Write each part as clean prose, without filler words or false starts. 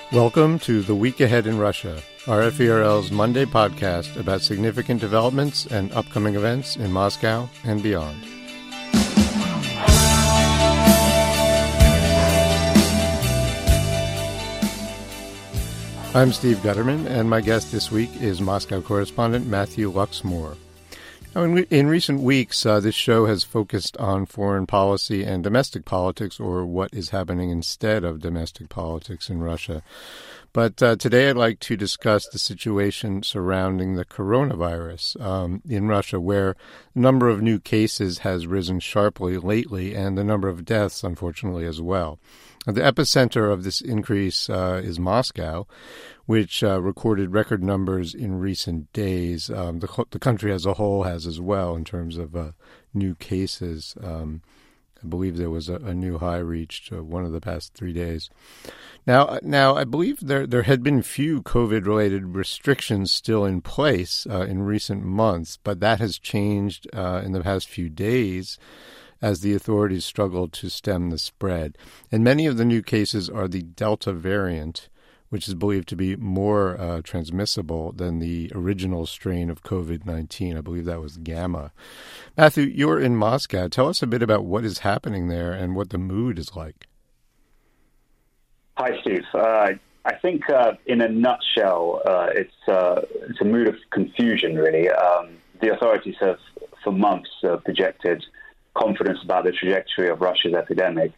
Welcome to The Week Ahead in Russia, RFE/RL's Monday podcast about significant developments and upcoming events in Moscow and beyond. I'm Steve Gutterman, and my guest this week is Moscow correspondent Matthew Luxmore. Now, in recent weeks, this show has focused on foreign policy and domestic politics, or what is happening instead of domestic politics in Russia. But today I'd like to discuss the situation surrounding the coronavirus in Russia, where the number of new cases has risen sharply lately, and the number of deaths, unfortunately, as well. The epicenter of this increase is Moscow, which recorded record numbers in recent days. The country as a whole has as well in terms of new cases. I believe there was a new high reached one of the past 3 days. Now, I believe there had been few COVID-related restrictions still in place in recent months, but that has changed in the past few days as the authorities struggled to stem the spread. And many of the new cases are the Delta variant, which is believed to be more transmissible than the original strain of COVID-19. I believe that was Gamma. Matthew, you're in Moscow. Tell us a bit about what is happening there and what the mood is like. Hi, Steve. I think in a nutshell, it's a mood of confusion, really. The authorities have, for months, projected confidence about the trajectory of Russia's epidemic,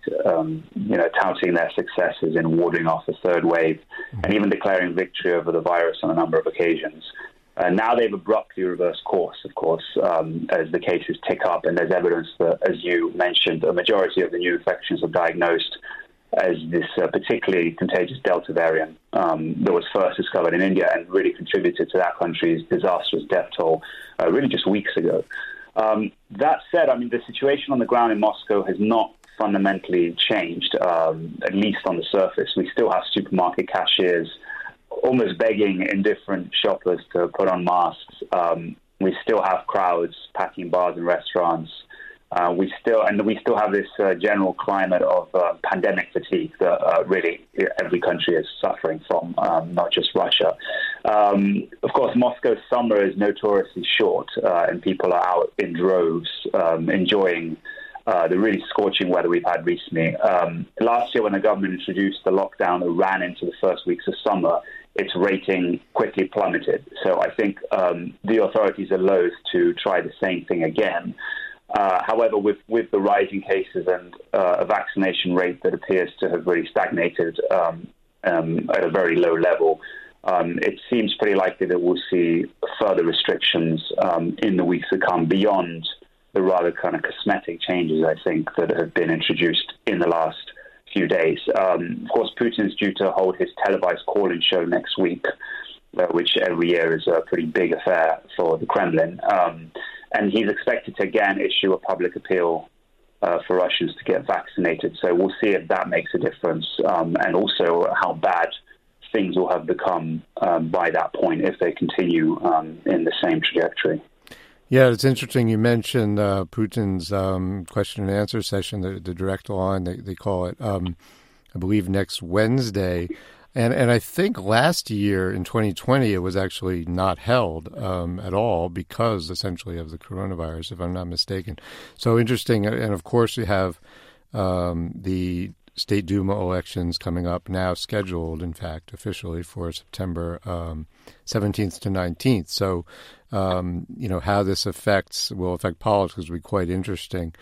touting their successes in warding off a third wave and even declaring victory over the virus on a number of occasions. Now they've abruptly reversed course, of course, as the cases tick up, and there's evidence that, as you mentioned, a majority of the new infections are diagnosed as this particularly contagious Delta variant that was first discovered in India and really contributed to that country's disastrous death toll really just weeks ago. That said, the situation on the ground in Moscow has not fundamentally changed, at least on the surface. We still have supermarket cashiers almost begging indifferent shoppers to put on masks. We still have crowds packing bars and restaurants. We still have this general climate of pandemic fatigue that really every country is suffering from, not just Russia. Of course, Moscow's summer is notoriously short, and people are out in droves enjoying the really scorching weather we've had recently. Last year, when the government introduced the lockdown that ran into the first weeks of summer, its rating quickly plummeted. So I think the authorities are loath to try the same thing again. However, with the rising cases and a vaccination rate that appears to have really stagnated at a very low level, it seems pretty likely that we'll see further restrictions in the weeks to come beyond the rather kind of cosmetic changes, I think, that have been introduced in the last few days. Of course, Putin's due to hold his televised call-in show next week, which every year is a pretty big affair for the Kremlin. And he's expected to again issue a public appeal for Russians to get vaccinated. So we'll see if that makes a difference, and also how bad things will have become by that point if they continue in the same trajectory. Yeah, it's interesting. You mentioned Putin's question and answer session, the direct line, they call it, I believe, next Wednesday. And I think last year in 2020, it was actually not held at all because essentially of the coronavirus, if I'm not mistaken. So interesting. And of course, we have the State Duma elections coming up now, scheduled, in fact, officially for September 17th to 19th. So, how this will affect politics will be quite interesting.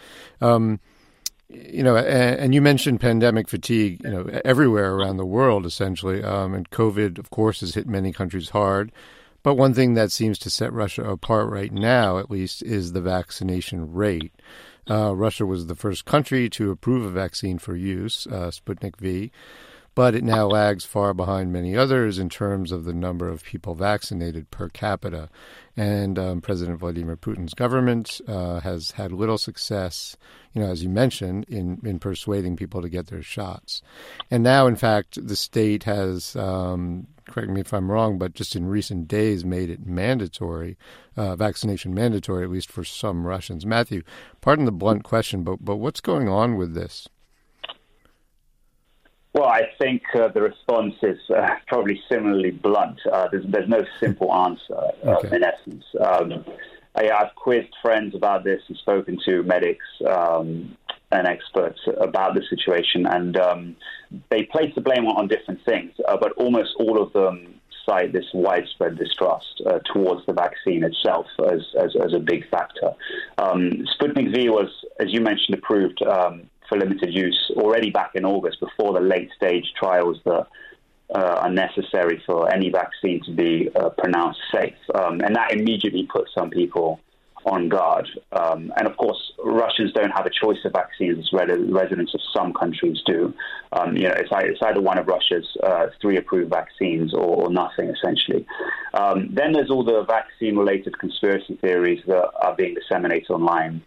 And you mentioned pandemic fatigue, everywhere around the world, essentially. And COVID, of course, has hit many countries hard. But one thing that seems to set Russia apart right now, at least, is the vaccination rate. Russia was the first country to approve a vaccine for use, Sputnik V, but it now lags far behind many others in terms of the number of people vaccinated per capita. And President Vladimir Putin's government has had little success, as you mentioned, in persuading people to get their shots. And now, in fact, the state has, correct me if I'm wrong, but just in recent days made it mandatory, vaccination mandatory, at least for some Russians. Matthew, pardon the blunt question, but what's going on with this? Well, I think the response is probably similarly blunt. There's no simple answer, in essence. I've quizzed friends about this and spoken to medics and experts about the situation, and they place the blame on different things, but almost all of them cite this widespread distrust towards the vaccine itself as a big factor. Sputnik V was, as you mentioned, approved for limited use already back in August, before the late-stage trials that are necessary for any vaccine to be pronounced safe. And that immediately put some people on guard. And of course, Russians don't have a choice of vaccines as residents of some countries do. It's either one of Russia's 3 approved vaccines or nothing, essentially. Then there's all the vaccine-related conspiracy theories that are being disseminated online.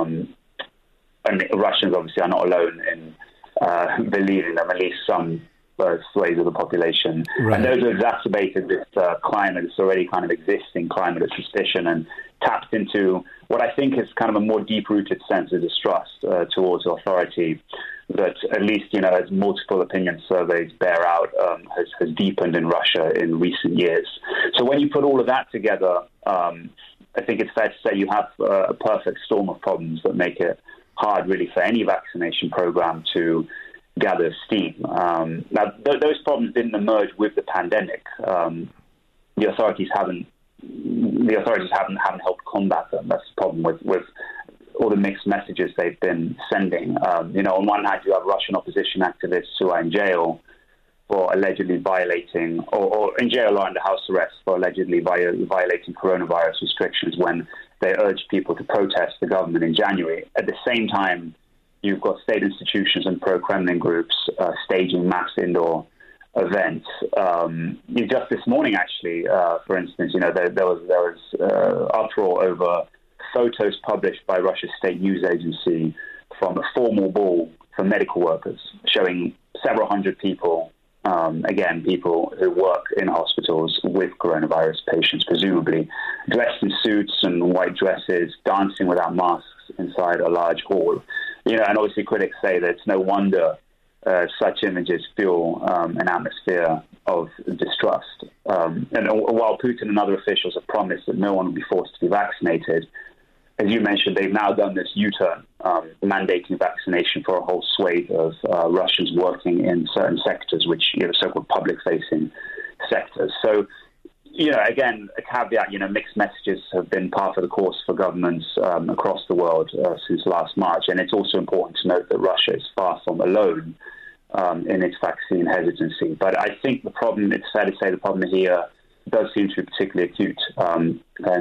And Russians obviously are not alone in believing them, at least some swathes of the population. Right. And those have exacerbated this climate, this already kind of existing climate of suspicion, and tapped into what I think is kind of a more deep-rooted sense of distrust towards authority that, at least, as multiple opinion surveys bear out, has deepened in Russia in recent years. So when you put all of that together, I think it's fair to say you have a perfect storm of problems that make it hard, really, for any vaccination program to gather steam. Now, those problems didn't emerge with the pandemic. The authorities haven't helped combat them. That's the problem with all the mixed messages they've been sending. On one hand, you have Russian opposition activists who are in jail for allegedly violating, or in jail or under house arrest for allegedly violating coronavirus restrictions when they urged people to protest the government in January. At the same time, you've got state institutions and pro-Kremlin groups staging mass indoor events. Just this morning, actually, for instance, there was uproar over photos published by Russia's state news agency from a formal ball for medical workers, showing several hundred people, again, people who work in hospitals with coronavirus patients, presumably dressed in suits and white dresses, dancing without masks inside a large hall. And obviously critics say that it's no wonder such images fuel an atmosphere of distrust. And while Putin and other officials have promised that no one will be forced to be vaccinated, as you mentioned, they've now done this U-turn, mandating vaccination for a whole swathe of Russians working in certain sectors, which, so-called public-facing sectors. So, again, a caveat, mixed messages have been part of the course for governments across the world since last March. And it's also important to note that Russia is far from alone in its vaccine hesitancy. But I think it's fair to say the problem here does seem to be particularly acute. And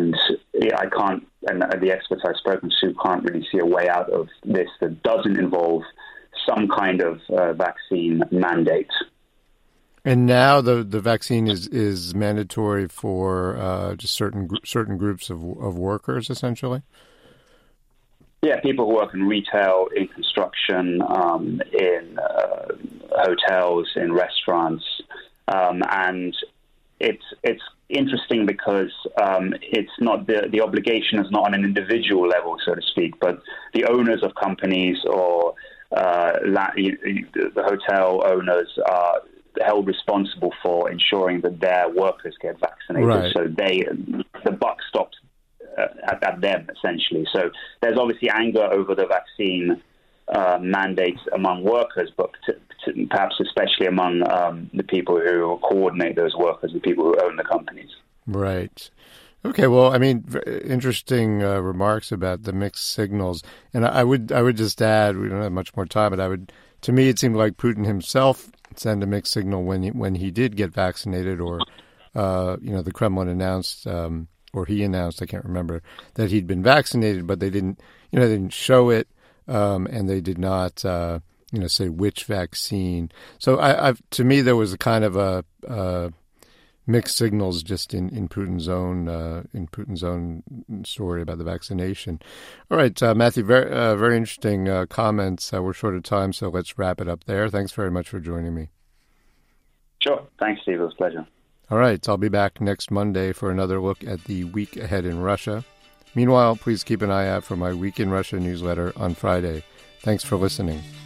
the experts I've spoken to can't really see a way out of this that doesn't involve some kind of vaccine mandate. And now the vaccine is mandatory for just certain groups of workers, essentially? Yeah, people who work in retail, in construction, in hotels, in restaurants, and it's interesting because it's not the obligation is not on an individual level, so to speak, but the owners of companies or the hotel owners are held responsible for ensuring that their workers get vaccinated. Right. So the buck stops at them, essentially. So there's obviously anger over the vaccine mandates among workers, but perhaps especially among the people who coordinate those workers, the people who own the companies. Right. Okay. Well, I mean, interesting remarks about the mixed signals, and I would just add, we don't have much more time, but to me, it seemed like Putin himself sent a mixed signal when he did get vaccinated, or the Kremlin announced, or he announced, I can't remember, that he'd been vaccinated, but they didn't show it, and they did not, say which vaccine. So to me, there was a kind of a mixed signals just in Putin's own story about the vaccination. All right, Matthew, very interesting comments. We're short of time, so let's wrap it up there. Thanks very much for joining me. Sure. Thanks, Steve. It was a pleasure. All right, I'll be back next Monday for another look at the week ahead in Russia. Meanwhile, please keep an eye out for my Week in Russia newsletter on Friday. Thanks for listening.